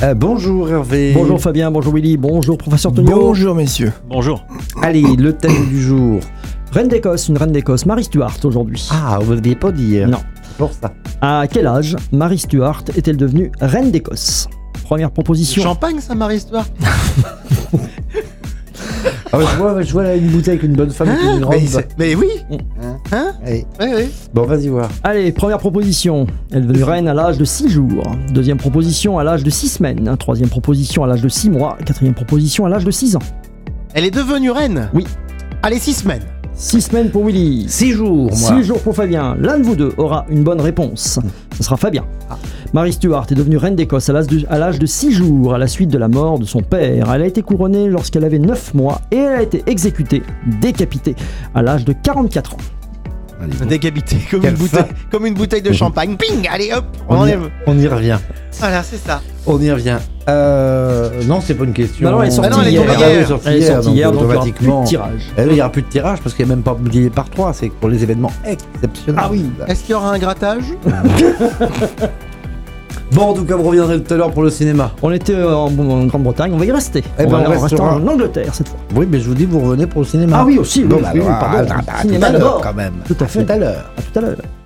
Bonjour Hervé. Bonjour Fabien, bonjour Willy, bonjour professeur Tonio. Bonjour messieurs. Bonjour. Allez, le thème du jour. Reine d'Écosse, une reine d'Écosse, Mary Stuart aujourd'hui. Ah, vous ne l'aviez pas dit hier. Non. C'est pour ça. À quel âge Mary Stuart est-elle devenue reine d'Écosse? Première proposition. Champagne, ça, Marie-Histoire. Ah, je vois là, une bouteille avec une bonne femme avec une robe. Mais oui. Allez. Oui. Bon, vas-y voir. Allez, première proposition. Elle est devenue reine à l'âge de 6 jours. Deuxième proposition à l'âge de 6 semaines. Troisième proposition à l'âge de 6 mois. Quatrième proposition à l'âge de 6 ans. Elle est devenue reine. Oui. Allez, 6 semaines. 6 semaines pour Willy. 6 jours, moi. 6 jours pour Fabien. L'un de vous deux aura une bonne réponse. Ce sera Fabien. Mary Stuart est devenue reine d'Écosse à l'âge de 6 jours à la suite de la mort de son père. Elle a été couronnée lorsqu'elle avait 9 mois et elle a été exécutée, décapitée, à l'âge de 44 ans. Allez, Décapité, comme une bouteille de champagne. Ping, allez hop, on on, y, enlève. on y revient. Voilà, c'est ça. On y revient. Non, c'est pas une question. Non, elle est sortie non, elle est hier. tombée Ah oui, hier. sortie Elle est hier, sortie donc hier, donc il n'y aura plus automatiquement. de tirage. Il n'y aura plus de tirage parce qu'il n'y a même pas multiplié par 3. C'est pour les événements exceptionnels. Ah oui. Est-ce qu'il y aura un grattage? Bon, en tout cas, vous reviendrez tout à l'heure pour le cinéma. On était en Grande-Bretagne, on va y rester. Eh on ben, va on rester restera. en Angleterre cette fois. Oui, mais je vous dis, vous revenez pour le cinéma. Ah oui, aussi, Bon, oui, bah, oui, alors, pardon. à tout Cinéma à l'heure d'abord. quand même. Tout à fait. À tout à l'heure. À tout à l'heure.